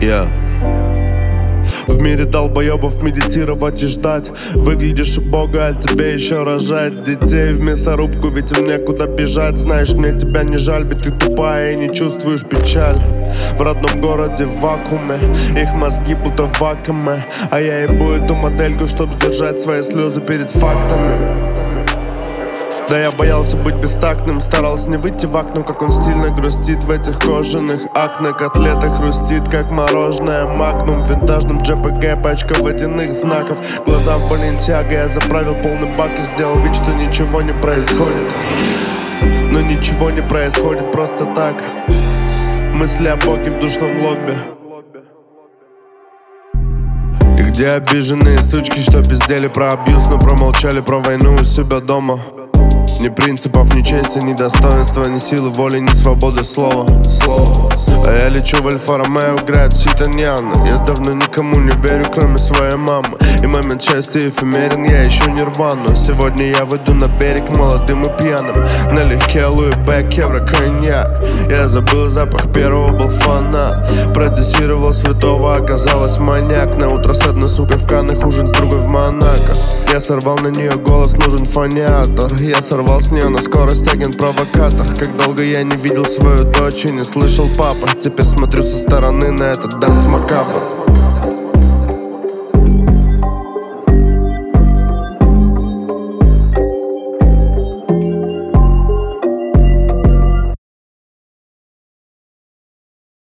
Yeah. В мире долбоебов медитировать и ждать. Выглядишь убого, а тебе еще рожать детей в мясорубку, ведь им некуда бежать. Знаешь, мне тебя не жаль, ведь ты тупая и не чувствуешь печаль. В родном городе в вакууме, их мозги будто в вакууме. А я ебу эту модельку, чтоб сдержать свои слезы перед фактами. Да я боялся быть бестактным, старался не выйти в окно, как он стильно грустит в этих кожаных акне. Котлета хрустит, как мороженое магнум. В винтажном JPG пачка водяных знаков. Глаза в Balenciaga, я заправил полный бак и сделал вид, что ничего не происходит. Но ничего не происходит просто так. Мысли о Боге в душном лобби. И где обиженные сучки, что пиздели про абьюз, но промолчали про войну у себя дома. Ни принципов, ни чести, ни достоинства, ни силы воли, ни свободы слова. А я лечу в Альфа-Ромео, играет Ситаньян. Я давно никому не верю, кроме своей мамы. И момент счастья эфемерен, я ищу нирвану. Сегодня я выйду на берег молодым и пьяным. Налегке Луи Бек, евро, коньяк. Я забыл запах первого, был фанат. Продюсировал святого, оказалось маньяк. На утро с одной сукой в Каннах, ужин с другой в Монако. Я сорвал на нее голос, нужен фониатор. Я сорвал с нее на скорость, агент-провокатор. Как долго я не видел свою дочь и не слышал папа. Теперь смотрю со стороны на этот данс макабр.